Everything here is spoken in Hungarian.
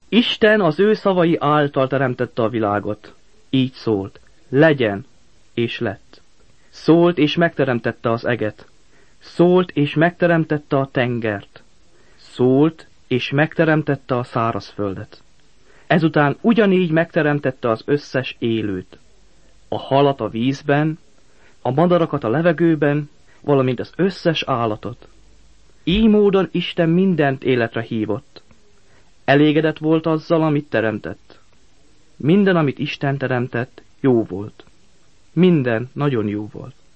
Isten az ő szavai által teremtette a világot. Így szólt: legyen, és lett. Szólt, és megteremtette az eget. Szólt, és megteremtette a tengert. Szólt, és megteremtette a szárazföldet. Ezután ugyanígy megteremtette az összes élőt. A halat a vízben, a madarakat a levegőben, valamint az összes állatot. Így módon Isten mindent életre hívott. Elégedett volt azzal, amit teremtett. Minden, amit Isten teremtett, jó volt. Minden nagyon jó volt.